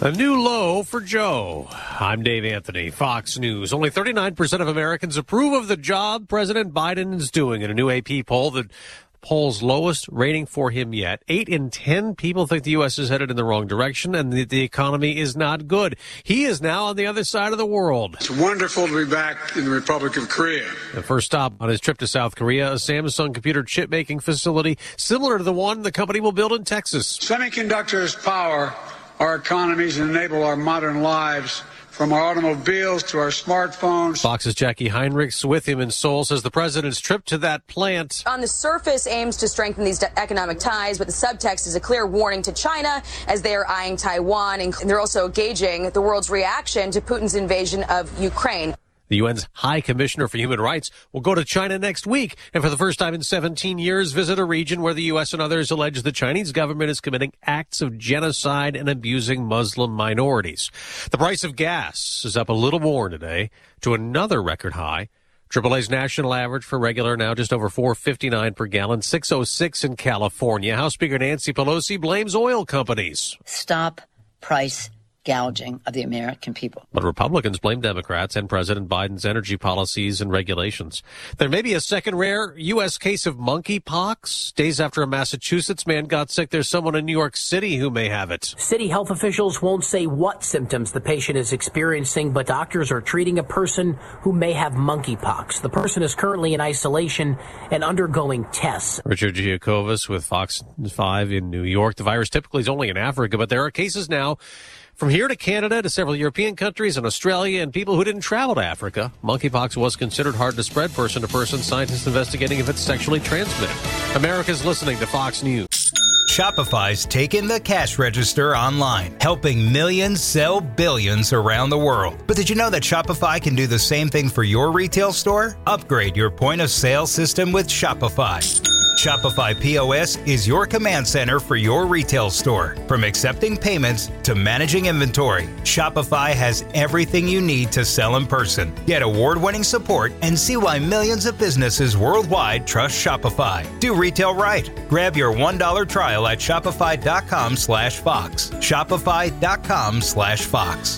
A new low for Joe. I'm Dave Anthony, Fox News. Only 39% of Americans approve of the job President Biden is doing in a new AP poll that polls lowest rating for him yet. 8 in 10 people think the U.S. is headed in the wrong direction and the economy is not good. He is now on the other side of the world. It's wonderful to be back in the Republic of Korea. The first stop on his trip to South Korea, a Samsung computer chip-making facility similar to the one the company will build in Texas. Semiconductors power our economies and enable our modern lives, from our automobiles to our smartphones. Fox's Jackie Heinrichs with him in Seoul says the president's trip to that plant on the surface aims to strengthen these economic ties, but the subtext is a clear warning to China as they are eyeing Taiwan, and they're also gauging the world's reaction to Putin's invasion of Ukraine. The UN's High Commissioner for Human Rights will go to China next week and for the first time in 17 years visit a region where the U.S. and others allege the Chinese government is committing acts of genocide and abusing Muslim minorities. The price of gas is up a little more today to another record high. AAA's national average for regular now just over $4.59 per gallon, $6.06 in California. House Speaker Nancy Pelosi blames oil companies. Stop price gouging of the American people. But Republicans blame Democrats and President Biden's energy policies and regulations. There may be a second rare U.S. case of monkeypox. Days after a Massachusetts man got sick, there's someone in New York City who may have it. City health officials won't say what symptoms the patient is experiencing, but doctors are treating a person who may have monkeypox. The person is currently in isolation and undergoing tests. Richard Giacobas with Fox 5 in New York. The virus typically is only in Africa, but there are cases now from here to Canada to several European countries and Australia and people who didn't travel to Africa. Monkeypox was considered hard to spread person to person. Scientists investigating if it's sexually transmitted. America's listening to Fox News. Shopify's taken the cash register online, helping millions sell billions around the world. But did you know that Shopify can do the same thing for your retail store? Upgrade your point of sale system with Shopify. Shopify POS is your command center for your retail store. From accepting payments to managing inventory, Shopify has everything you need to sell in person. Get award-winning support and see why millions of businesses worldwide trust Shopify. Do retail right. Grab your $1 trial at shopify.com/Fox. Shopify.com/Fox.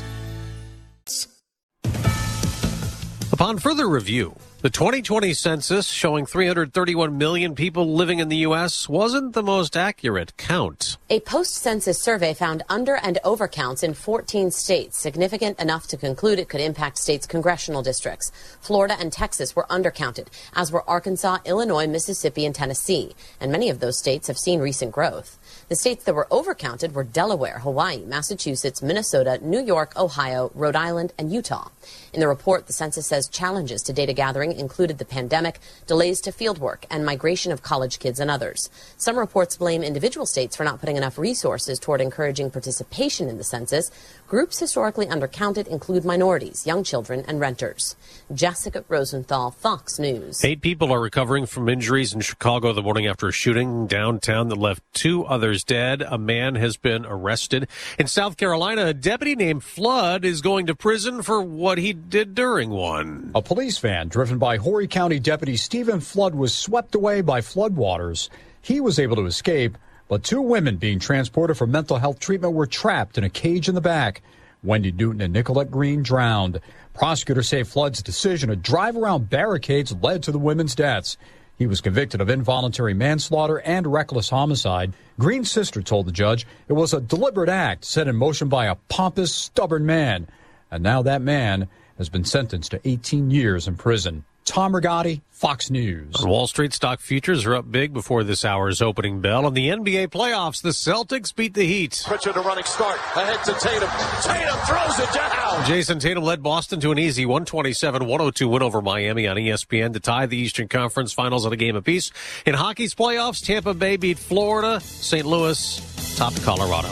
Upon further review, the 2020 census showing 331 million people living in the U.S. wasn't the most accurate count. A post-census survey found under and overcounts in 14 states, significant enough to conclude it could impact states' congressional districts. Florida and Texas were undercounted, as were Arkansas, Illinois, Mississippi, and Tennessee. And many of those states have seen recent growth. The states that were overcounted were Delaware, Hawaii, Massachusetts, Minnesota, New York, Ohio, Rhode Island, and Utah. In the report, the census says challenges to data gathering included the pandemic, delays to fieldwork, and migration of college kids and others. Some reports blame individual states for not putting enough resources toward encouraging participation in the census. Groups historically undercounted include minorities, young children, and renters. Jessica Rosenthal, Fox News. 8 people are recovering from injuries in Chicago the morning after a shooting downtown that left 2 others dead. A man has been arrested. In South Carolina, a deputy named Flood is going to prison for what he did during one. A police van driven by Horry County Deputy Stephen Flood was swept away by floodwaters. He was able to escape, but 2 women being transported for mental health treatment were trapped in a cage in the back. Wendy Newton and Nicolette Green drowned. Prosecutors say Flood's decision to drive around barricades led to the women's deaths. He was convicted of involuntary manslaughter and reckless homicide. Green's sister told the judge it was a deliberate act set in motion by a pompous, stubborn man. And now that man has been sentenced to 18 years in prison. Tom Rigotti, Fox News. On Wall Street, stock futures are up big before this hour's opening bell. In the NBA playoffs, the Celtics beat the Heat. Pritchard a running start. Ahead to Tatum. Tatum throws it down. Jason Tatum led Boston to an easy 127-102 win over Miami on ESPN to tie the Eastern Conference Finals at a game apiece. In hockey's playoffs, Tampa Bay beat Florida. St. Louis topped Colorado.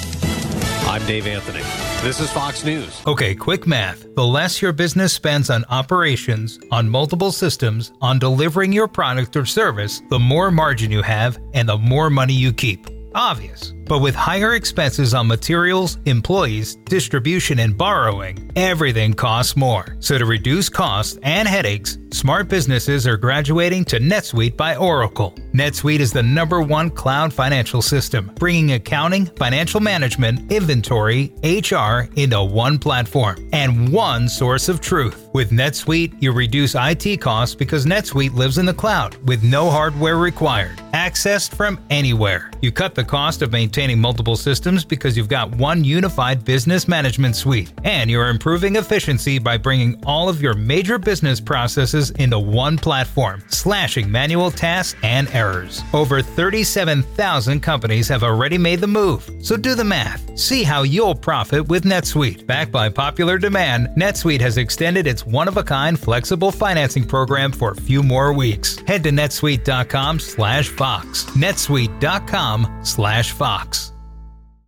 I'm Dave Anthony. This is Fox News. Okay, quick math. The less your business spends on operations, on multiple systems, on delivering your product or service, the more margin you have and the more money you keep. Obvious. But with higher expenses on materials, employees, distribution, and borrowing, everything costs more. So to reduce costs and headaches, smart businesses are graduating to NetSuite by Oracle. NetSuite is the #1 cloud financial system, bringing accounting, financial management, inventory, HR into one platform and one source of truth. With NetSuite, you reduce IT costs because NetSuite lives in the cloud with no hardware required, accessed from anywhere. You cut the cost of maintaining multiple systems because you've got one unified business management suite, and you're improving efficiency by bringing all of your major business processes into one platform, slashing manual tasks and errors. Over 37,000 companies have already made the move, so do the math. See how you'll profit with NetSuite. Backed by popular demand, NetSuite has extended its one-of-a-kind flexible financing program for a few more weeks. Head to netsuite.com/Fox. netsuite.com/Fox.